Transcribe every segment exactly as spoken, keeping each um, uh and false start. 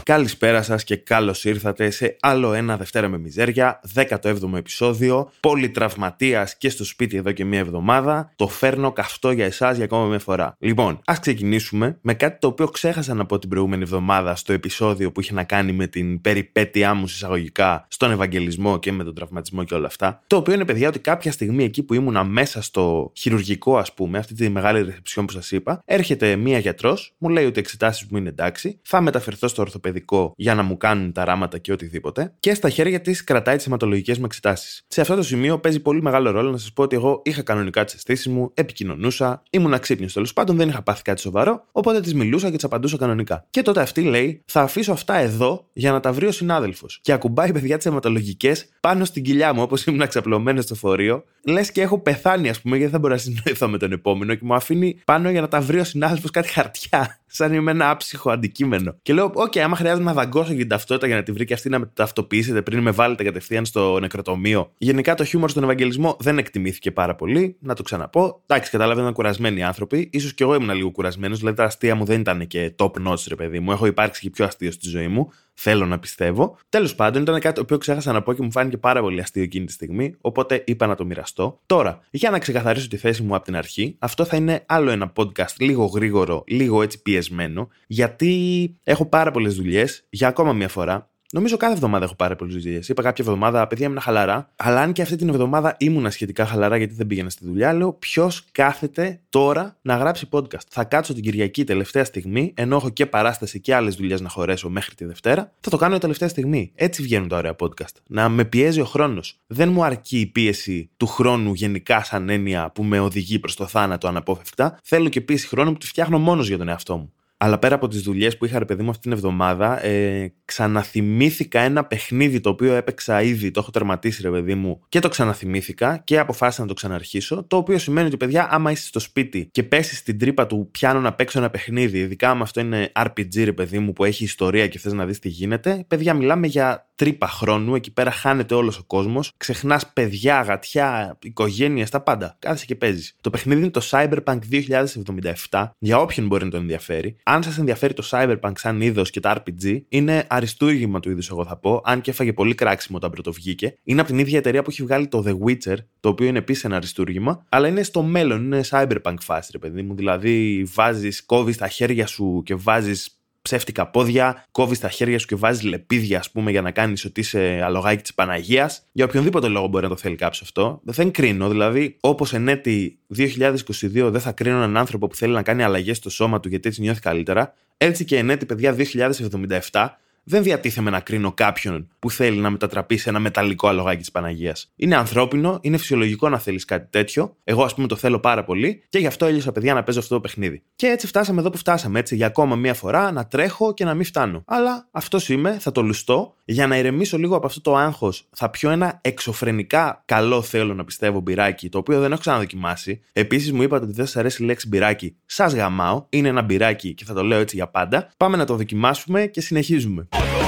Καλησπέρα σας και καλώς ήρθατε σε άλλο ένα Δευτέρα με Μιζέρια, δέκατο έβδομο επεισόδιο. Πολυτραυματίας και στο σπίτι εδώ και μία εβδομάδα. Το φέρνω καυτό για εσάς για ακόμα μία φορά. Λοιπόν, ας ξεκινήσουμε με κάτι το οποίο ξέχασα να πω την προηγούμενη εβδομάδα στο επεισόδιο που είχε να κάνει με την περιπέτειά μου εισαγωγικά στον Ευαγγελισμό και με τον τραυματισμό και όλα αυτά. Το οποίο είναι, παιδιά, ότι κάποια στιγμή εκεί που ήμουνα μέσα στο χειρουργικό, ας πούμε, αυτή τη μεγάλη ρεσεψιόν που σας είπα, έρχεται μία γιατρός, μου λέει ότι οι εξετάσεις μου είναι εντάξει, θα μεταφερθώ στο ορθοπαιδικό για να μου κάνουν τα ράματα και οτιδήποτε, και στα χέρια της κρατάει τις αιματολογικές μου εξετάσεις. Σε αυτό το σημείο παίζει πολύ μεγάλο ρόλο να σας πω ότι εγώ είχα κανονικά τις αισθήσεις μου, επικοινωνούσα, ήμουν αξύπνιος τέλος πάντων, δεν είχα πάθει κάτι σοβαρό, οπότε της μιλούσα και της απαντούσα κανονικά. Και τότε αυτή λέει: θα αφήσω αυτά εδώ για να τα βρει ο συνάδελφος. Και ακουμπάει, παιδιά, τις αιματολογικές πάνω στην κοιλιά μου, όπως ήμουν ξαπλωμένος στο φορείο, λες και έχω πεθάνει, ας πούμε, γιατί δεν μπορώ να συνοηθώ με τον επόμενο, και μου αφήνει πάνω για να τα βρει ο συνάδελφος κάτι χαρτιά. Σαν είμαι ένα άψυχο αντικείμενο. Και λέω: Οκ, okay, άμα χρειάζεται να δαγκώσω για την ταυτότητα για να τη βρει και αυτή να με ταυτοποιήσετε πριν με βάλετε κατευθείαν στο νεκροτομείο. Γενικά το χιούμορ στον Ευαγγελισμό δεν εκτιμήθηκε πάρα πολύ. Να το ξαναπώ. Εντάξει, καταλαβαίνω, ήταν κουρασμένοι άνθρωποι. Ίσως και εγώ ήμουν λίγο κουρασμένος. Δηλαδή τα αστεία μου δεν ήταν και top notch, ρε παιδί μου. Έχω υπάρξει και πιο αστείο στη ζωή μου. Θέλω να πιστεύω. Τέλος πάντων, ήταν κάτι το οποίο ξέχασα να πω και μου φάνηκε πάρα πολύ αστείο εκείνη τη στιγμή. Οπότε είπα να το μοιραστώ. Τώρα, για να ξεκαθαρίσω τη θέση μου από την αρχή, αυτό θα είναι άλλο ένα podcast λίγο γρήγορο, λίγο έτσι πιεσμένο, γιατί έχω πάρα πολλές δουλειές για ακόμα μια φορά. Νομίζω κάθε εβδομάδα έχω πάρα πολλές δουλειές. Είπα κάποια εβδομάδα, παιδιά, ήμουν χαλαρά. Αλλά αν και αυτή την εβδομάδα ήμουνα σχετικά χαλαρά γιατί δεν πήγαινα στη δουλειά, λέω: ποιος κάθεται τώρα να γράψει podcast? Θα κάτσω την Κυριακή τελευταία στιγμή, ενώ έχω και παράσταση και άλλες δουλειές να χωρέσω μέχρι τη Δευτέρα. Θα το κάνω τελευταία στιγμή. Έτσι βγαίνουν τα ωραία podcast. Να με πιέζει ο χρόνος. Δεν μου αρκεί η πίεση του χρόνου γενικά σαν έννοια που με οδηγεί προς το θάνατο αναπόφευκτα. Θέλω και πίεση χρόνου που τη φτιάχνω μόνος για τον εαυτό μου. Αλλά πέρα από τις δουλειές που είχα, ρε παιδί μου, αυτή την εβδομάδα, ε, ξαναθυμήθηκα ένα παιχνίδι το οποίο έπαιξα ήδη, το έχω τερματίσει, ρε παιδί μου, και το ξαναθυμήθηκα και αποφάσισα να το ξαναρχίσω. Το οποίο σημαίνει ότι, παιδιά, άμα είσαι στο σπίτι και πέσεις στην τρύπα του πιάνω να παίξω ένα παιχνίδι, ειδικά άμα αυτό είναι αρ πι τζι, ρε παιδί μου, που έχει ιστορία και θες να δεις τι γίνεται, παιδιά, μιλάμε για τρύπα χρόνου. Εκεί πέρα χάνεται όλος ο κόσμος. Ξεχνάς παιδιά, γατιά, οικογένειες, τα πάντα. Κάθεσαι και παίζεις. Το παιχνίδι είναι το Cyberpunk δύο χιλιάδες εβδομήντα επτά, για όποιον μπορεί να τον ενδιαφέρει. Αν σας ενδιαφέρει το Cyberpunk σαν είδος και τα αρ πι τζι, είναι αριστούργημα του είδους, εγώ θα πω, αν και έφαγε πολύ κράξιμο όταν πρωτοβγήκε. Είναι από την ίδια εταιρεία που έχει βγάλει το The Witcher, το οποίο είναι επίσης ένα αριστούργημα, αλλά είναι στο μέλλον, είναι Cyberpunk φάση, ρε παιδί μου. Δηλαδή, βάζεις, κόβεις τα χέρια σου και βάζεις ψεύτικα πόδια, κόβεις τα χέρια σου και βάζεις λεπίδια, ας πούμε, για να κάνεις ότι είσαι αλογάκι της Παναγίας. Για οποιονδήποτε λόγο μπορεί να το θέλει κάποιος αυτό. Δεν κρίνω, δηλαδή, όπως εν έτη δύο χιλιάδες είκοσι δύο δεν θα κρίνω έναν άνθρωπο που θέλει να κάνει αλλαγές στο σώμα του γιατί έτσι νιώθει καλύτερα, έτσι και εν έτη, παιδιά, δύο χιλιάδες εβδομήντα επτά δεν διατίθεμαι να κρίνω κάποιον που θέλει να μετατραπεί σε ένα μεταλλικό αλογάκι της Παναγίας. Είναι ανθρώπινο, είναι φυσιολογικό να θέλεις κάτι τέτοιο. Εγώ, ας πούμε, το θέλω πάρα πολύ και γι' αυτό έλειωσα, παιδιά, να παίζω αυτό το παιχνίδι. Και έτσι φτάσαμε εδώ που φτάσαμε, έτσι, για ακόμα μία φορά να τρέχω και να μην φτάνω. Αλλά αυτός είμαι, θα το λουστώ. Για να ηρεμήσω λίγο από αυτό το άγχος, θα πιω ένα εξωφρενικά καλό, θέλω να πιστεύω, μπυράκι, το οποίο δεν έχω ξαναδοκιμάσει. Επίσης, μου είπατε ότι δεν σας αρέσει η λέξη μπυράκι. Σας γαμάω. Είναι ένα μπυράκι και θα το λέω έτσι για πάντα. Πάμε να το δοκιμάσουμε και συνεχίζουμε.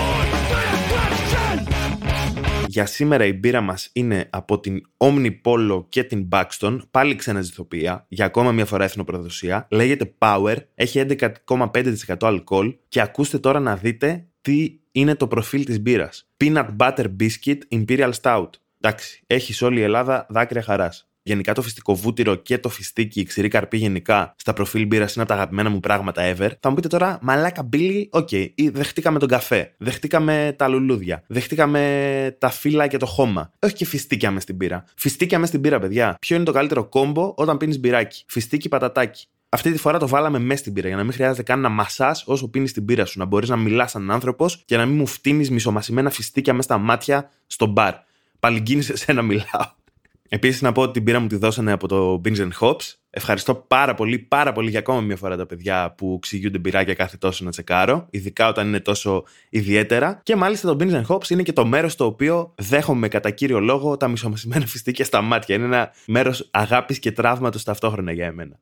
Για σήμερα η μπύρα μας είναι από την Omnipollo και την Buxton, πάλι ξένα ζυθοποιία, για ακόμα μια φορά εθνοπροδοσία. Λέγεται Power, έχει έντεκα κόμμα πέντε τοις εκατό αλκοόλ και ακούστε τώρα να δείτε τι είναι το προφίλ της μπύρας. Peanut Butter Biscuit Imperial Stout. Εντάξει, έχει σε όλη η Ελλάδα δάκρυα χαράς. Γενικά το φυστικό βούτυρο και το φιστίκι, η ξηρή καρπή γενικά στα προφίλ μπύρας είναι από τα αγαπημένα μου πράγματα ever. Θα μου πείτε τώρα, μαλάκα Μπίλι, οκ, okay, δεχτήκαμε τον καφέ, δεχτήκαμε τα λουλούδια, δεχτήκαμε τα φύλλα και το χώμα. Όχι και φιστίκια μες στην μπύρα. Φιστίκια μες στην μπύρα, παιδιά. Ποιο είναι το καλύτερο κόμπο όταν πίνεις μπυράκι? Φιστίκι πατατάκι. Αυτή τη φορά το βάλαμε μέσα στην μπύρα για να μην χρειάζεται καν να μασάς όσο πίνεις την μπύρα σου. Να μπορείς να μιλάς σαν άνθρωπος και να μην μου φτύνεις μισομασημένα φιστίκια μέσα στα μάτια στο μπαρ. Παλιγγίνεις σε να μιλάω. Επίσης, να πω ότι την μπύρα μου τη δώσανε από το Beans and Hops. Ευχαριστώ πάρα πολύ, πάρα πολύ για ακόμα μια φορά τα παιδιά που ξηγούνται μπυράκια κάθε τόσο να τσεκάρω, ειδικά όταν είναι τόσο ιδιαίτερα. Και μάλιστα το Beans and Hops είναι και το μέρος στο οποίο δέχομαι κατά κύριο λόγο τα μισομασημένα φιστίκια στα μάτια. Είναι ένα μέρος αγάπης και τραύματος ταυτόχρονα για εμένα.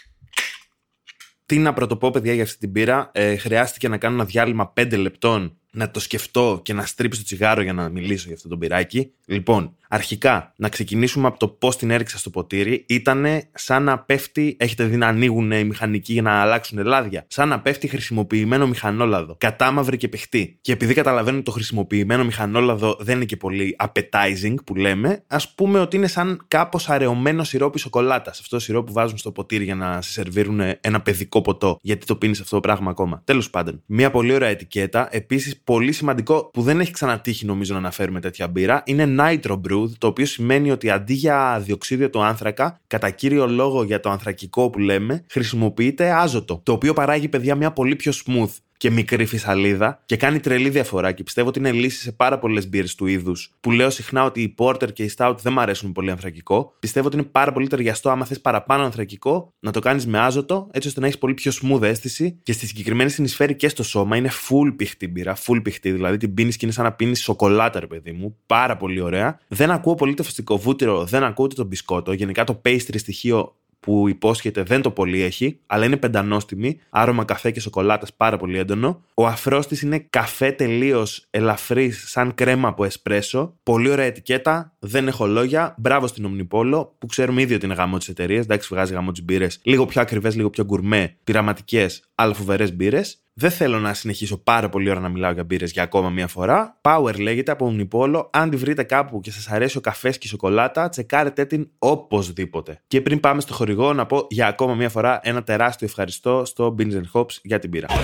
Τι να πρωτοπώ, παιδιά, για αυτή την μπύρα. Ε, χρειάστηκε να κάνω ένα διάλειμμα πέντε λεπτών να το σκεφτώ και να στρίψω το τσιγάρο για να μιλήσω για αυτό το μπυράκι. Λοιπόν, αρχικά να ξεκινήσουμε από το πώς την έριξα στο ποτήρι. Ήτανε σαν να πέφτει, έχετε δει να ανοίγουν οι μηχανικοί για να αλλάξουν λάδια. Σαν να πέφτει χρησιμοποιημένο μηχανόλαδο. Κατάμαυρη και παιχτή. Και επειδή καταλαβαίνω ότι το χρησιμοποιημένο μηχανόλαδο δεν είναι και πολύ appetizing που λέμε, ας πούμε ότι είναι σαν κάπως αραιωμένο σιρόπι σοκολάτας. Αυτό το σιρόπι που βάζουν στο ποτήρι για να σε σερβίρουν ένα παιδικό ποτό. Γιατί το πίνεις αυτό το πράγμα ακόμα. Τέλος πάντων. Μια πολύ ωραία ετικέτα. Επίσης, πολύ σημαντικό που δεν έχει ξανατύχει νομίζω να αναφέρουμε τέτοια μπύρα είναι Nitro Brewed, το οποίο σημαίνει ότι αντί για διοξείδιο του άνθρακα, κατά κύριο λόγο για το ανθρακικό που λέμε, χρησιμοποιείται άζωτο. Το οποίο παράγει, παιδιά, μια πολύ πιο smooth και μικρή φυσαλίδα και κάνει τρελή διαφορά. Και πιστεύω ότι είναι λύση σε πάρα πολλές μπύρες του είδους. Που λέω συχνά ότι η Porter και η Stout δεν μου αρέσουν πολύ ανθρακικό. Πιστεύω ότι είναι πάρα πολύ ταιριαστό, άμα θες παραπάνω ανθρακικό, να το κάνεις με άζωτο, έτσι ώστε να έχεις πολύ πιο smooth αίσθηση και στη συγκεκριμένη συνεισφέρει και στο σώμα. Είναι full πηχτή μπύρα, full πηχτή. Δηλαδή την πίνεις και είναι σαν να πίνεις σοκολάτα, ρε παιδί μου. Πάρα πολύ ωραία. Δεν ακούω πολύ το φυστικό βούτυρο, δεν ακούω ούτε το μπισκότο. Γενικά το pastry στοιχείο που υπόσχεται δεν το πολύ έχει, αλλά είναι πεντανόστιμη, άρωμα καφέ και σοκολάτας πάρα πολύ έντονο. Ο αφρός της είναι καφέ τελείως ελαφρύς, σαν κρέμα από εσπρέσο. Πολύ ωραία ετικέτα, δεν έχω λόγια. Μπράβο στην Omnipolo, που ξέρουμε ήδη ότι είναι γαμό της εταιρείας. Εντάξει, βγάζει γαμό τις μπύρες. Λίγο πιο ακριβές, λίγο πιο γκουρμέ, πειραματικές, αλλά φοβερές μπύρες. Δεν θέλω να συνεχίσω πάρα πολύ ώρα να μιλάω για μπύρες για ακόμα μία φορά. Power λέγεται από Omnipolo. Αν τη βρείτε κάπου και σας αρέσει ο καφές και η σοκολάτα, τσεκάρετε την οπωσδήποτε. Και πριν πάμε στο χορηγό, να πω για ακόμα μία φορά ένα τεράστιο ευχαριστώ στο Beans and Hops για την μπύρα.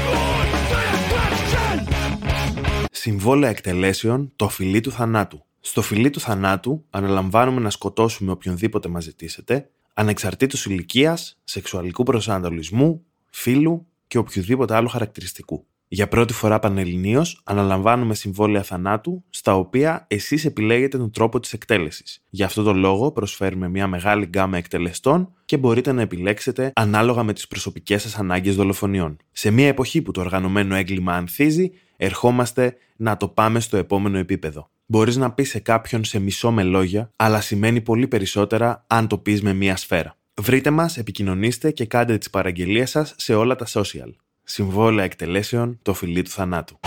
Συμβόλαια εκτελέσεων, το φιλί του θανάτου. Στο φιλί του θανάτου αναλαμβάνουμε να σκοτώσουμε οποιονδήποτε μας ζητήσετε, ανεξαρτήτως ηλικίας, σεξουαλικού προσανατολισμού, φύλου και οποιοδήποτε άλλο χαρακτηριστικού. Για πρώτη φορά πανελληνίως αναλαμβάνουμε συμβόλαια θανάτου, στα οποία εσείς επιλέγετε τον τρόπο της εκτέλεσης. Γι' αυτό το λόγο προσφέρουμε μια μεγάλη γκάμα εκτελεστών και μπορείτε να επιλέξετε ανάλογα με τις προσωπικές σας ανάγκες δολοφονιών. Σε μια εποχή που το οργανωμένο έγκλημα ανθίζει, ερχόμαστε να το πάμε στο επόμενο επίπεδο. Μπορείς να πεις σε κάποιον σε μισό με λόγια, αλλά σημαίνει πολύ περισσότερα αν το πεις με μια σφαίρα. Βρείτε μας, επικοινωνήστε και κάντε τις παραγγελίες σας σε όλα τα social. Συμβόλαια εκτελέσεων, το φιλί του θανάτου.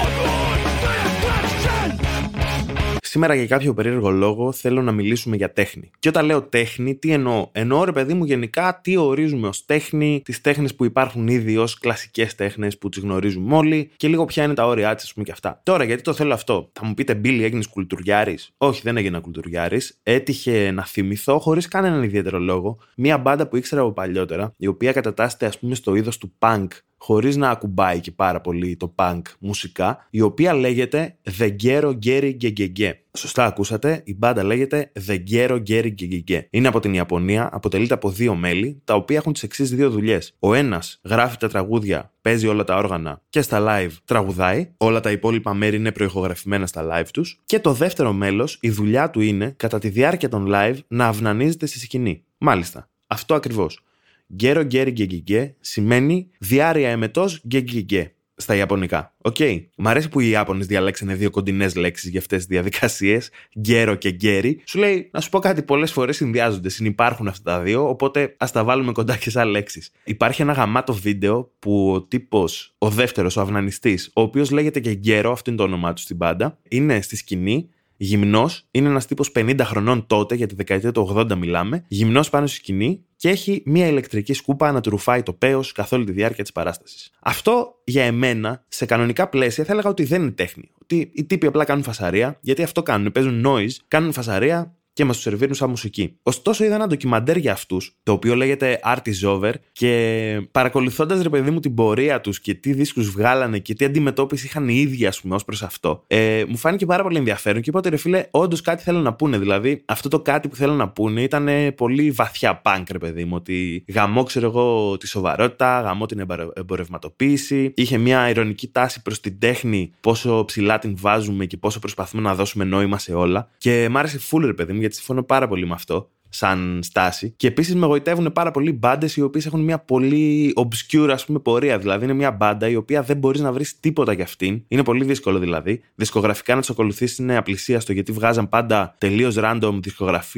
Σήμερα για κάποιο περίεργο λόγο θέλω να μιλήσουμε για τέχνη. Και όταν λέω τέχνη, τι εννοώ? Εννοώ, ρε παιδί μου, γενικά τι ορίζουμε ως τέχνη, τις τέχνες που υπάρχουν ήδη ως κλασικές τέχνες που τις γνωρίζουμε όλοι και λίγο ποια είναι τα όρια της, ας πούμε, και αυτά. Τώρα, γιατί το θέλω αυτό? Θα μου πείτε, Μπίλι, έγινες κουλτουριάρης? Όχι, δεν έγινα κουλτουριάρης. Έτυχε να θυμηθώ, χωρίς κανέναν ιδιαίτερο λόγο, μία μπάντα που ήξερα από παλιότερα, η οποία κατατάσσεται, ας πούμε, στο είδος του punk, χωρίς να ακουμπάει και πάρα πολύ το punk μουσικά, η οποία λέγεται The Gero Geri Gegege. Σωστά ακούσατε, η μπάντα λέγεται The Gero Geri Gegege. Είναι από την Ιαπωνία, αποτελείται από δύο μέλη, τα οποία έχουν τις εξής δύο δουλειές. Ο ένας γράφει τα τραγούδια, παίζει όλα τα όργανα και στα live τραγουδάει, όλα τα υπόλοιπα μέρη είναι προηχογραφημένα στα live τους. Και το δεύτερο μέλος, η δουλειά του είναι, κατά τη διάρκεια των live, να αυνανίζεται στη σκηνή. Μάλιστα, αυτό ακριβώς. Gero Geri Gegege σημαίνει διάρρεια εμετός γκεγκιγκέ στα Ιαπωνικά. Οκ. Okay. Μ' αρέσει που οι Ιάπωνες διαλέξανε δύο κοντινές λέξεις για αυτές τις διαδικασίες, Gero και Geri. Σου λέει, να σου πω κάτι, πολλές φορές συνδυάζονται, συνυπάρχουν αυτά τα δύο, οπότε ας τα βάλουμε κοντά και σαν λέξεις. Υπάρχει ένα γαμάτο βίντεο που ο τύπος, ο δεύτερος, ο αυνανιστής, ο οποίος λέγεται και Gero, αυτό είναι το όνομά του στην μπάντα, είναι στη σκηνή. Γυμνός, είναι ένας τύπος πενήντα χρονών τότε, για τη δεκαετία του ογδόντα μιλάμε, γυμνός πάνω στη σκηνή και έχει μια ηλεκτρική σκούπα να του ρουφάει το πέος καθ' όλη τη διάρκεια της παράστασης. Αυτό για εμένα, σε κανονικά πλαίσια, θα έλεγα ότι δεν είναι τέχνη. Ότι οι τύποι απλά κάνουν φασαρία, γιατί αυτό κάνουν, παίζουν noise, κάνουν φασαρία και μας το σερβίρουν σαν μουσική. Ωστόσο, είδα ένα ντοκιμαντέρ για αυτούς, το οποίο λέγεται Art is Over, και παρακολουθώντας, ρε παιδί μου, την πορεία τους και τι δίσκους βγάλανε και τι αντιμετώπιση είχαν οι ίδιοι, ας πούμε, ως προς αυτό, ε, μου φάνηκε πάρα πολύ ενδιαφέρον και είπα ότι, ρε φίλε, όντως κάτι θέλουν να πούνε. Δηλαδή, αυτό το κάτι που θέλουν να πούνε ήταν πολύ βαθιά punk, ρε παιδί μου. Ότι γαμώ, ξέρω εγώ, τη σοβαρότητα, γαμώ την εμπορευματοποίηση. Είχε μια ειρωνική τάση προς την τέχνη, πόσο ψηλά την βάζουμε και πόσο προσπαθούμε να δώσουμε νόημα σε όλα. Και μ' άρεσε full, ρε παιδί μου, γιατί συμφωνώ πάρα πολύ με αυτό σαν στάση. Και επίσης με γοητεύουν πάρα πολλοί μπάντες οι οποίες έχουν μια πολύ obscure, ας πούμε, πορεία. Δηλαδή είναι μια μπάντα η οποία δεν μπορείς να βρεις τίποτα για αυτήν. Είναι πολύ δύσκολο δηλαδή. Δισκογραφικά να τους ακολουθήσεις είναι απλησίαστο, γιατί βγάζαν πάντα τελείως random δισκογραφία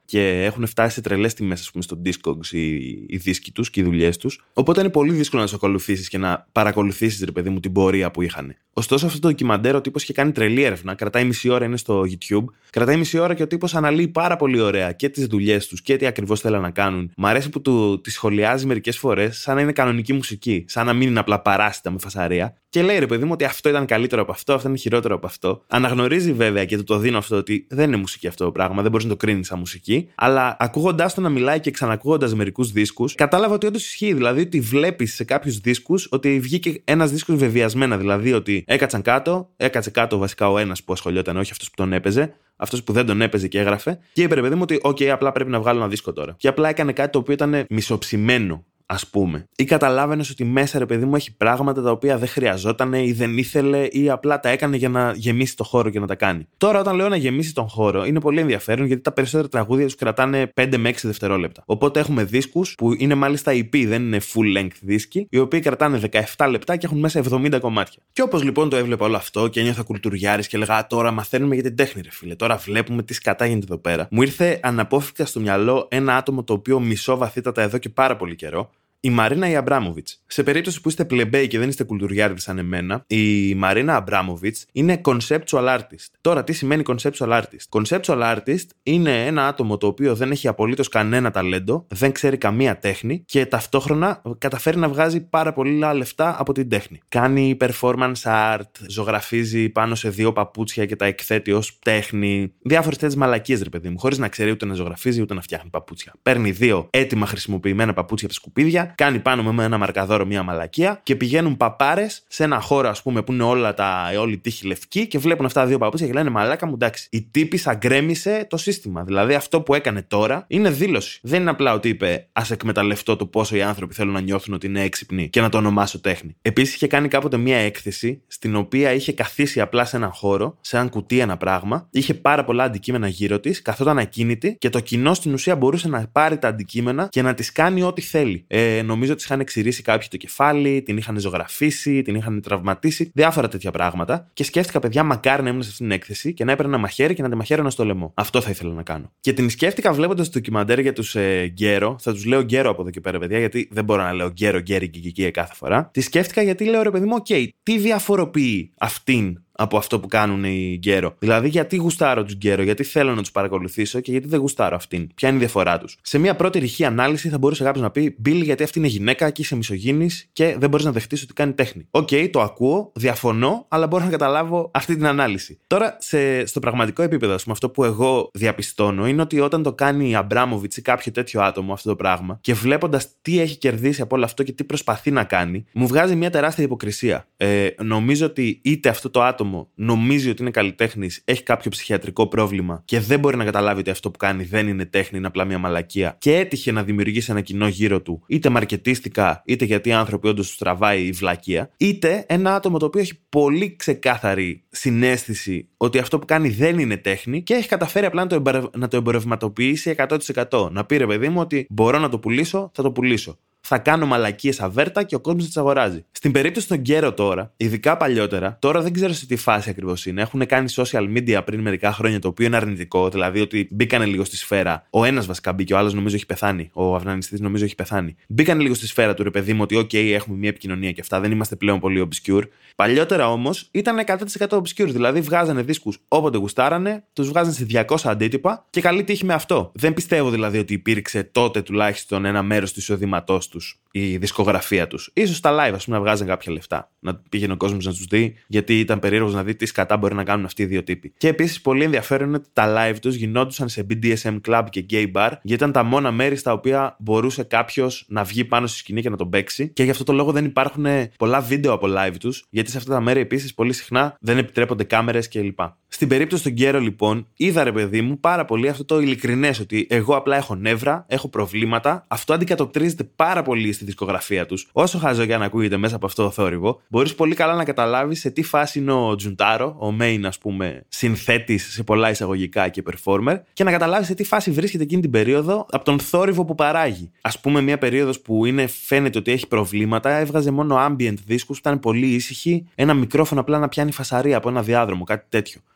και έχουν φτάσει σε τρελές τιμές, ας πούμε, στο Discogs οι, οι δίσκοι τους και οι δουλειές τους. Οπότε είναι πολύ δύσκολο να τους ακολουθήσεις και να παρακολουθήσεις, ρε παιδί μου, την πορεία που είχαν. Ωστόσο, αυτό το ντοκιμαντέρ ο τύπος είχε κάνει τρελή έρευνα, κρατάει μισή ώρα, είναι στο YouTube. Κρατάει μισή ώρα και ο τύπος αναλύει πάρα πολύ ωραία και τις δουλειές τους και τι ακριβώς θέλουν να κάνουν. Μ' αρέσει που του τη σχολιάζει μερικές φορές σαν να είναι κανονική μουσική, σαν να μην είναι απλά παράσιτα με φασαρία. Και λέει, ρε παιδί μου, ότι αυτό ήταν καλύτερο από αυτό, αυτό είναι χειρότερο από αυτό. Αναγνωρίζει βέβαια και του το δίνω αυτό ότι δεν είναι μουσική αυτό το πράγμα, δεν μπορείς να το κρίνεις σαν μουσική. Αλλά ακούγοντάς το να μιλάει και ξανακούγοντας μερικούς δίσκους, κατάλαβα ότι όντως ισχύει. Δηλαδή ότι βλέπεις σε κάποιους δίσκους ότι βγήκε ένας δίσκος βεβαιασμένα. Δηλαδή ότι έκατσαν κάτω, έκατσε κάτω βασικά ο ένας που ασχολιόταν, όχι αυτός που τον έπαιζε. Αυτός που δεν τον έπαιζε και έγραφε. Και είπε, ρε παιδί μου, ότι, OK, απλά πρέπει να βγάλω ένα δίσκο τώρα. Και απλά έκανε κάτι το οποίο ήταν μισοψημένο, ας πούμε. Ή καταλάβαινες ότι μέσα, ρε παιδί μου, έχει πράγματα τα οποία δεν χρειαζόταν ή δεν ήθελε ή απλά τα έκανε για να γεμίσει το χώρο και να τα κάνει. Τώρα, όταν λέω να γεμίσει τον χώρο, είναι πολύ ενδιαφέρον γιατί τα περισσότερα τραγούδια τους κρατάνε πέντε με έξι δευτερόλεπτα. Οπότε έχουμε δίσκους που είναι μάλιστα ι πι, δεν είναι full length δίσκοι, οι οποίοι κρατάνε δεκαεπτά λεπτά και έχουν μέσα εβδομήντα κομμάτια. Και όπως λοιπόν το έβλεπα όλο αυτό και ένιωθα κουλτουριάρης και έλεγα, τώρα μαθαίνουμε για την τέχνη, ρε φίλε. Τώρα βλέπουμε τι σκατά γίνεται εδώ πέρα. Μου ήρθε αναπόφευκτα στο μυαλό ένα άτομο το οποίο μισώ βαθύτατα εδώ και πάρα πολύ καιρό. Η Μαρίνα η Αμπράμοβιτς. Σε περίπτωση που είστε πλεμπέοι και δεν είστε κουλτουριάριδες σαν εμένα, η Μαρίνα Αμπράμοβιτς είναι conceptual artist. Τώρα, τι σημαίνει conceptual artist? Conceptual artist είναι ένα άτομο το οποίο δεν έχει απολύτως κανένα ταλέντο, δεν ξέρει καμία τέχνη και ταυτόχρονα καταφέρει να βγάζει πάρα πολλά λεφτά από την τέχνη. Κάνει performance art, ζωγραφίζει πάνω σε δύο παπούτσια και τα εκθέτει ως τέχνη. Διάφορες τέτοιες μαλακίες, ρε παιδί μου, χωρίς να ξέρει ούτε να ζωγραφίζει ούτε να φτιάχνει παπούτσια. Παίρνει δύο έτοιμα χρησιμοποιημένα παπούτσια από σκουπίδια. Κάνει πάνω με ένα μαρκαδόρο μια μαλακία και πηγαίνουν παπάρες σε ένα χώρο, ας πούμε, που είναι όλα τα, όλη η τύχη λευκή και βλέπουν αυτά τα δύο παπούτσια και λένε, μαλάκα μου, εντάξει. Η τύπισσα γκρέμισε το σύστημα. Δηλαδή αυτό που έκανε τώρα είναι δήλωση. Δεν είναι απλά ότι είπε, ας εκμεταλλευτώ το πόσο οι άνθρωποι θέλουν να νιώθουν ότι είναι έξυπνοι και να το ονομάσω τέχνη. Επίσης είχε κάνει κάποτε μια έκθεση στην οποία είχε καθίσει απλά σε έναν χώρο, σε έναν κουτί ένα πράγμα, είχε πάρα πολλά αντικείμενα γύρω της, καθόταν ακίνητη και το κοινό στην ουσία μπορούσε να πάρει τα αντικείμενα και να τις κάνει ό,τι θέλει. Ε, νομίζω ότι είχαν εξηρήσει κάποιοι το κεφάλι, την είχαν ζωγραφίσει, την είχαν τραυματίσει, διάφορα τέτοια πράγματα. Και σκέφτηκα, παιδιά, μακάρι να ήμουν σε αυτήν την έκθεση και να έπαιρνα ένα μαχαίρι και να τη μαχαίρωνα στο λαιμό. Αυτό θα ήθελα να κάνω. Και την σκέφτηκα βλέποντας το ντοκιμαντέρ για τους ε, γκέρο. Θα τους λέω γκέρο από εδώ και πέρα, παιδιά, γιατί δεν μπορώ να λέω γκέρο, γκέρι, γκικικία κάθε φορά. Τη σκέφτηκα γιατί λέω, ρε παιδί μου, OK, τι διαφοροποιεί αυτήν από αυτό που κάνουν οι γκέρο. Δηλαδή, γιατί γουστάρω τους γκέρο, γιατί θέλω να τους παρακολουθήσω και γιατί δεν γουστάρω αυτήν. Ποια είναι η διαφορά τους? Σε μια πρώτη ρηχή ανάλυση θα μπορούσε κάποιος να πει, Μπιλ, γιατί αυτή είναι γυναίκα και είσαι μισογίνης και δεν μπορείς να δεχτείς ότι κάνει τέχνη. Οκ, okay, το ακούω, διαφωνώ, αλλά μπορώ να καταλάβω αυτή την ανάλυση. Τώρα, σε, στο πραγματικό επίπεδο, ας πούμε, αυτό που εγώ διαπιστώνω είναι ότι όταν το κάνει η Αμπράμοβιτς ή κάποιο τέτοιο άτομο αυτό το πράγμα και βλέποντας τι έχει κερδίσει από όλο αυτό και τι προσπαθεί να κάνει, μου βγάζει μια τεράστια υποκρισία. Ε, νομίζω ότι είτε αυτό το άτομο νομίζει ότι είναι καλλιτέχνης, έχει κάποιο ψυχιατρικό πρόβλημα και δεν μπορεί να καταλάβει ότι αυτό που κάνει δεν είναι τέχνη, είναι απλά μια μαλακία και έτυχε να δημιουργήσει ένα κοινό γύρω του, είτε μαρκετίστικα, είτε γιατί οι άνθρωποι όντως τους τραβάει η βλακεία, είτε ένα άτομο το οποίο έχει πολύ ξεκάθαρη συναίσθηση ότι αυτό που κάνει δεν είναι τέχνη και έχει καταφέρει απλά να το, εμπορευ... να το εμπορευματοποιήσει εκατό τοις εκατό. Να πει, ρε παιδί μου, ότι μπορώ να το πουλήσω, θα το πουλήσω. Θα κάνω μαλακίες αβέρτα και ο κόσμος τις αγοράζει. Στην περίπτωση των γκέρο τώρα, ειδικά παλιότερα, τώρα δεν ξέρω σε τι φάση ακριβώς είναι. Έχουν κάνει social media πριν μερικά χρόνια, το οποίο είναι αρνητικό, δηλαδή ότι μπήκανε λίγο στη σφαίρα. Ο ένας βασικά μπήκε, ο άλλος νομίζω έχει πεθάνει. Ο Αφγανιστής νομίζω έχει πεθάνει. Μπήκανε λίγο στη σφαίρα του, ρε παιδί μου, ότι OK, έχουμε μια επικοινωνία και αυτά, δεν είμαστε πλέον πολύ obscure. Παλιότερα όμως ήταν εκατό τοις εκατό obscure, δηλαδή βγάζανε δίσκους όποτε γουστάρανε, τους βγάζανε σε διακόσια αντίτυπα και καλή τύχη με αυτό. Δεν πιστεύω δηλαδή ότι υπήρξε τότε τουλάχιστον ένα μέρος του εισοδήματός τους η δισκογραφία τους. Ίσως στα live, ας πούμε, να βγάζαν κάποια λεφτά. Να πήγαινε ο κόσμος να τους δει, γιατί ήταν περίεργος να δει τι σκατά μπορεί να κάνουν αυτοί οι δύο τύποι. Και επίσης, πολύ ενδιαφέρον είναι ότι τα live τους γινόντουσαν σε μπι ντι ες εμ club και gay bar, γιατί ήταν τα μόνα μέρη στα οποία μπορούσε κάποιος να βγει πάνω στη σκηνή και να τον παίξει. Και γι' αυτό το λόγο δεν υπάρχουν πολλά βίντεο από live τους, γιατί σε αυτά τα μέρη επίσης πολύ συχνά δεν επιτρέπονται κάμερες κλπ. Στην περίπτωση των γκέρο, λοιπόν, είδα, ρε παιδί μου, πάρα πολύ αυτό το ειλικρινές, ότι εγώ απλά έχω νεύρα, έχω προβλήματα. Αυτό αντικατοπτρίζεται πάρα πολύ στη δισκογραφία τους. Όσο χαζό και αν ακούγεται μέσα από αυτό το θόρυβο, μπορείς πολύ καλά να καταλάβεις σε τι φάση είναι ο Τζουντάρο, ο main, ας πούμε, συνθέτης σε πολλά εισαγωγικά και performer, και να καταλάβεις σε τι φάση βρίσκεται εκείνη την περίοδο από τον θόρυβο που παράγει. Ας πούμε, μια περίοδος που είναι, φαίνεται ότι έχει προβλήματα, έβγαζε μόνο ambient δίσκους που ήταν πολύ ήσυχοι, ένα μικρόφωνο απλά να πιάνει φασαρία από ένα διάδρομο, κάτι τέτοιο.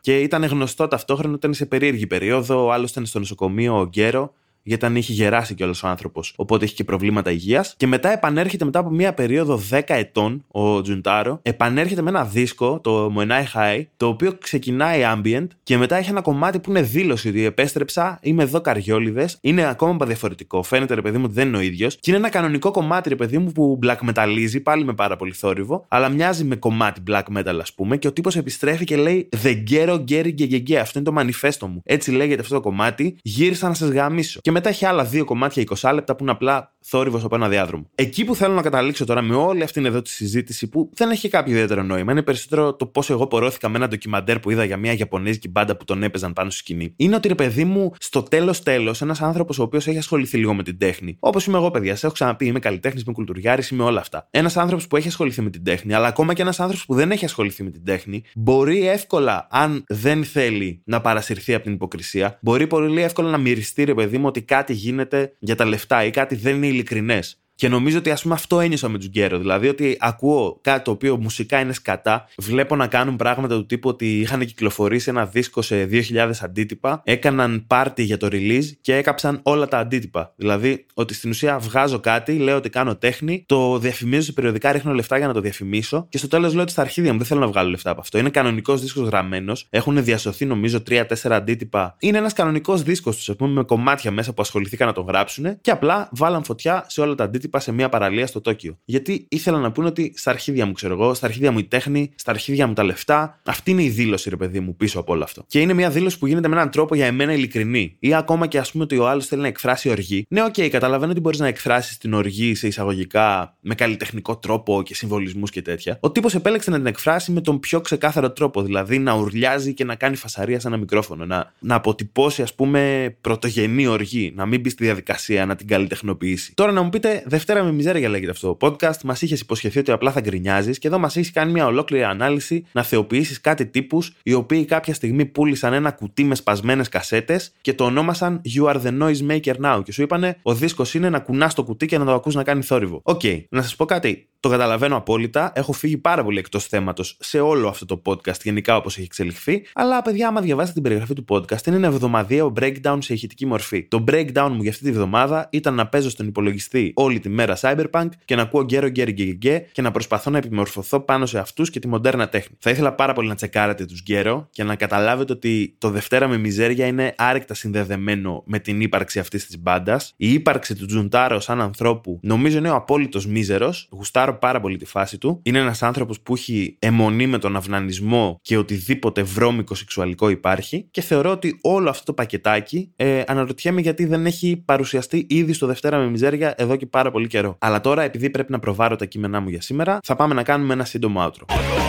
Και ήταν γνωστό ταυτόχρονα ότι ήταν σε περίεργη περίοδο. Ο άλλος ήταν στο νοσοκομείο, ο Γκέρο, γιατί ήταν είχε γεράσει κιόλας ο άνθρωπος, οπότε είχε και προβλήματα υγείας. Και μετά επανέρχεται μετά από μία περίοδο δέκα ετών, ο Τζουντάρο, επανέρχεται με ένα δίσκο, το Moenai High, το οποίο ξεκινάει ambient και μετά έχει ένα κομμάτι που είναι δήλωση ότι επέστρεψα, είμαι εδώ καριόλιδες, είναι ακόμα διαφορετικό. Φαίνεται ρε παιδί μου ότι δεν είναι ο ίδιος. Και είναι ένα κανονικό κομμάτι ρε παιδί μου που black metaliζει, πάλι με πάρα πολύ θόρυβο, αλλά μοιάζει με κομμάτι black metal ας πούμε. Και ο τύπος επιστρέφει και λέει The Gero Geri Gegege. Αυτό είναι το μανιφέστο μου. Έτσι λέγεται αυτό το κομμάτι. Γύρισα να σας γαμίσω. Και μετά έχει άλλα δύο κομμάτια είκοσι λεπτά που είναι απλά θόρυβος από ένα διάδρομο. Εκεί που θέλω να καταλήξω τώρα με όλη αυτήν εδώ τη συζήτηση που δεν έχει κάποιο ιδιαίτερο νόημα, είναι περισσότερο το πόσο εγώ πορώθηκα με ένα ντοκιμαντέρ που είδα για μια Ιαπωνέζικη μπάντα που τον έπαιζαν πάνω στη σκηνή. Είναι ότι ρε παιδί μου, στο τέλος τέλος, ένας άνθρωπος ο οποίος έχει ασχοληθεί λίγο με την τέχνη. Όπως είμαι εγώ, παιδιά, σας έχω ξαναπεί, είμαι καλλιτέχνης, είμαι κουλτουριάρης, είμαι όλα αυτά. Ένας άνθρωπος που έχει ασχοληθεί με την τέχνη, αλλά ακόμα και ένας άνθρωπος που δεν έχει ασχοληθεί με την τέχνη, μπορεί εύκολα, αν δεν θέλει να παρασυρθεί από την υποκρισία, μπορεί πολύ εύκολα να μυριστεί ρε παιδί μου ότι κάτι γίνεται για τα λεφτά ή κάτι δεν είναι ειλικρινές. Και νομίζω ότι ας πούμε αυτό ένιωσα με τους Γκέρο. Δηλαδή ότι ακούω κάτι το οποίο μουσικά είναι σκατά, βλέπω να κάνουν πράγματα του τύπου ότι είχαν κυκλοφορήσει ένα δίσκο σε δύο χιλιάδες αντίτυπα, έκαναν πάρτι για το release και έκαψαν όλα τα αντίτυπα. Δηλαδή ότι στην ουσία βγάζω κάτι, λέω ότι κάνω τέχνη, το διαφημίζω σε περιοδικά, ρίχνω λεφτά για να το διαφημίσω και στο τέλος λέω ότι στα αρχίδια μου δεν θέλω να βγάλω λεφτά από αυτό. Είναι κανονικός δίσκος γραμμένος, έχουν διασωθεί νομίζω τρία τέσσερα αντίτυπα. Είναι ένας κανονικός δίσκος τους, α πούμε, με κομμάτια μέσα που ασχοληθήκαν να τον γράψουν και απλά βάλαν φωτιά σε όλα τα αντίτυπα σε μια παραλία στο Τόκιο. Γιατί ήθελα να πούνε ότι στα αρχίδια μου, ξέρω εγώ, στα αρχίδια μου η τέχνη, στα αρχίδια μου τα λεφτά. Αυτή είναι η δήλωση, ρε παιδί μου, πίσω από όλο αυτό. Και είναι μια δήλωση που γίνεται με έναν τρόπο για εμένα ειλικρινή. Ή ακόμα και α πούμε ότι ο άλλος θέλει να εκφράσει οργή. Ναι, οκ, okay, καταλαβαίνω ότι μπορείς να εκφράσεις την οργή σε εισαγωγικά με καλλιτεχνικό τρόπο και συμβολισμούς και τέτοια. Ο τύπος επέλεξε να την εκφράσει με τον πιο ξεκάθαρο τρόπο. Δηλαδή να ουρλιάζει και να κάνει φασαρία σε ένα μικρόφωνο. Να, να αποτυπώσει, α πούμε, πρωτογενή οργή. Να μην μπει στη διαδικασία να την καλλιτεχνοποιήσει. Τώρα να μου πείτε, Δευτέρα με μιζέρια λέγεται αυτό το podcast. Μας είχες υποσχεθεί ότι απλά θα γκρινιάζεις και εδώ μας έχεις κάνει μια ολόκληρη ανάλυση να θεοποιήσεις κάτι τύπους οι οποίοι κάποια στιγμή πούλησαν ένα κουτί με σπασμένες κασέτες και το ονόμασαν You are the noise maker now. Και σου είπανε ο δίσκος είναι να κουνάς το κουτί και να το ακούς να κάνει θόρυβο. Οκ, okay, να σας πω κάτι. Το καταλαβαίνω απόλυτα. Έχω φύγει πάρα πολύ εκτός θέματος σε όλο αυτό το podcast, γενικά όπως έχει εξελιχθεί. Αλλά, παιδιά, άμα διαβάσετε την περιγραφή του podcast, είναι ένα εβδομαδιαίο breakdown σε ηχητική μορφή. Το breakdown μου για αυτή τη βδομάδα ήταν να παίζω στον υπολογιστή όλη τη μέρα Cyberpunk και να ακούω γκέρο γκέρι γκέγκε και να προσπαθώ να επιμορφωθώ πάνω σε αυτούς και τη μοντέρνα τέχνη. Θα ήθελα πάρα πολύ να τσεκάρετε τους γκέρο και να καταλάβετε ότι το Δευτέρα με μιζέρια είναι άρρηκτα συνδεδεμένο με την ύπαρξη αυτής της μπάντας. Η ύπαρξη του Τζουντάρο σαν ανθρώπου νομίζω είναι ο απόλυτος μίζερος. Γουστάρω πάρα πολύ τη φάση του. Είναι ένας άνθρωπος που έχει αιμονή με τον αυνανισμό και οτιδήποτε βρώμικο σεξουαλικό υπάρχει και θεωρώ ότι όλο αυτό το πακετάκι ε, αναρωτιέμαι γιατί δεν έχει παρουσιαστεί ήδη στο Δευτέρα με μιζέρια εδώ και πάρα πολύ καιρό. Αλλά τώρα, επειδή πρέπει να προβάρω τα κείμενά μου για σήμερα, θα πάμε να κάνουμε ένα σύντομο outro.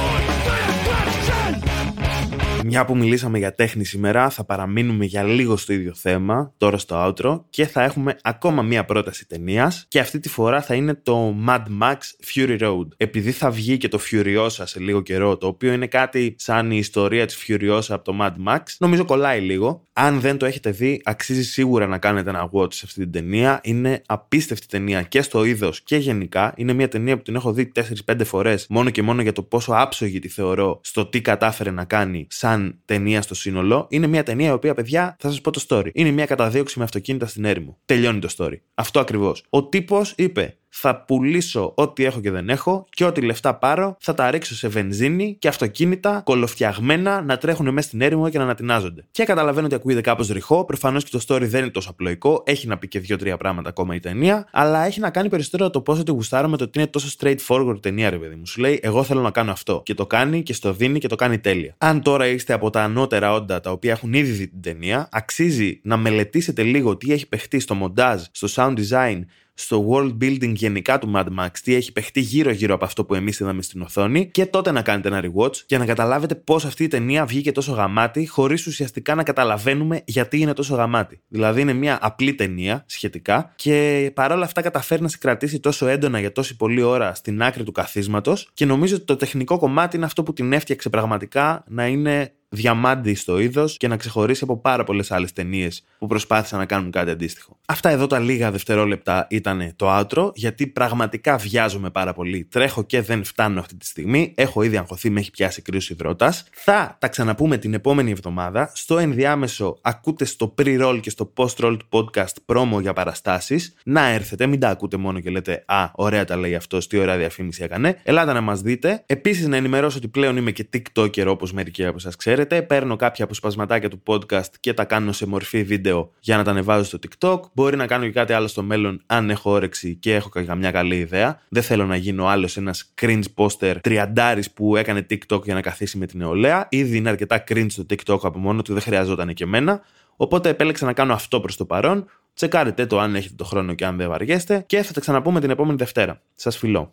Μια που μιλήσαμε για τέχνη σήμερα, θα παραμείνουμε για λίγο στο ίδιο θέμα, τώρα στο outro, και θα έχουμε ακόμα μία πρόταση ταινίας και αυτή τη φορά θα είναι το Mad Max Fury Road. Επειδή θα βγει και το Furiosa σε λίγο καιρό, το οποίο είναι κάτι σαν η ιστορία της Furiosa από το Mad Max, νομίζω κολλάει λίγο. Αν δεν το έχετε δει, αξίζει σίγουρα να κάνετε ένα watch σε αυτή την ταινία. Είναι απίστευτη ταινία και στο είδος και γενικά. Είναι μια ταινία που την έχω δει τέσσερις πέντε φορές μόνο και μόνο για το πόσο άψογη τη θεωρώ στο τι κατάφερε να κάνει σαν ταινία στο σύνολο. Είναι μια ταινία η οποία, παιδιά, θα σας πω το story. Είναι μια καταδίωξη με αυτοκίνητα στην έρημο. Τελειώνει το story. Αυτό ακριβώς. Ο τύπος είπε: θα πουλήσω ό,τι έχω και δεν έχω και ό,τι λεφτά πάρω θα τα ρίξω σε βενζίνη και αυτοκίνητα κολοφτιαγμένα να τρέχουν μέσα στην έρημο και να ανατινάζονται. Και καταλαβαίνω ότι ακούγεται κάπως ρηχό, προφανώς και το story δεν είναι τόσο απλοϊκό, έχει να πει και δύο-τρία πράγματα ακόμα η ταινία, αλλά έχει να κάνει περισσότερο το πόσο τη γουστάρω με το ότι είναι τόσο straightforward ταινία, ρε παιδί μου. Σου λέει: εγώ θέλω να κάνω αυτό. Και το κάνει και στο δίνει και το κάνει τέλεια. Αν τώρα είστε από τα ανώτερα όντα τα οποία έχουν ήδη δει την ταινία, αξίζει να μελετήσετε λίγο τι έχει παιχτεί στο μοντάζ, στο sound design, στο world building γενικά του Mad Max, τι έχει παιχτεί γύρω-γύρω από αυτό που εμείς είδαμε στην οθόνη, και τότε να κάνετε ένα rewatch και να καταλάβετε πώς αυτή η ταινία βγήκε τόσο γαμάτη, χωρίς ουσιαστικά να καταλαβαίνουμε γιατί είναι τόσο γαμάτη. Δηλαδή είναι μια απλή ταινία σχετικά και παρόλα αυτά καταφέρει να σε κρατήσει τόσο έντονα για τόση πολλή ώρα στην άκρη του καθίσματος και νομίζω ότι το τεχνικό κομμάτι είναι αυτό που την έφτιαξε πραγματικά να είναι διαμάντι στο είδος και να ξεχωρίσει από πάρα πολλές άλλες ταινίες που προσπάθησαν να κάνουν κάτι αντίστοιχο. Αυτά εδώ τα λίγα δευτερόλεπτα ήταν το outro, γιατί πραγματικά βιάζομαι πάρα πολύ. Τρέχω και δεν φτάνω αυτή τη στιγμή. Έχω ήδη αγχωθεί, με έχει πιάσει κρύος υδρότας. Θα τα ξαναπούμε την επόμενη εβδομάδα. Στο ενδιάμεσο, ακούτε στο pre-roll και στο post-roll του podcast promo για παραστάσεις. Να έρθετε, μην τα ακούτε μόνο και λέτε «Α, ωραία τα λέει αυτός, τι ωραία διαφήμιση έκανε». Ελάτε να μας δείτε. Επίσης, να ενημερώσω ότι πλέον είμαι και TikToker, όπως μερικοί από σας ξέρετε. Παίρνω κάποια αποσπασματάκια του podcast και τα κάνω σε μορφή βίντεο για να τα ανεβάζω στο TikTok. Μπορεί να κάνω και κάτι άλλο στο μέλλον, αν έχω όρεξη και έχω καμιά καλή ιδέα. Δεν θέλω να γίνω άλλος ένας cringe poster τριαντάρης που έκανε TikTok για να καθίσει με την νεολαία. Ήδη είναι αρκετά cringe το TikTok από μόνο του, δεν χρειαζόταν και εμένα. Οπότε επέλεξα να κάνω αυτό προς το παρόν. Τσεκάρετε το αν έχετε το χρόνο και αν δεν βαριέστε. Και θα τα ξαναπούμε την επόμενη Δευτέρα. Σας φιλώ.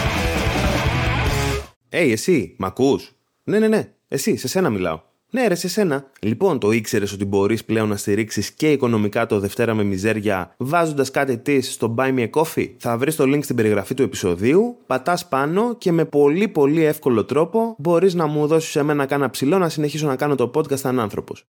Hey, εσύ, μ' ακούς? Ναι, ναι, ναι. Εσύ, σε σένα μιλάω. Ναι, ρε, σε σένα. Λοιπόν, το ήξερες ότι μπορείς πλέον να στηρίξεις και οικονομικά το Δευτέρα με Μιζέρια βάζοντας κάτι της στο Buy Me a Coffee? Θα βρεις το link στην περιγραφή του επεισοδίου, πατάς πάνω και με πολύ πολύ εύκολο τρόπο μπορείς να μου δώσεις εμένα κάνα ψηλό να συνεχίσω να κάνω το podcast σαν άνθρωπος.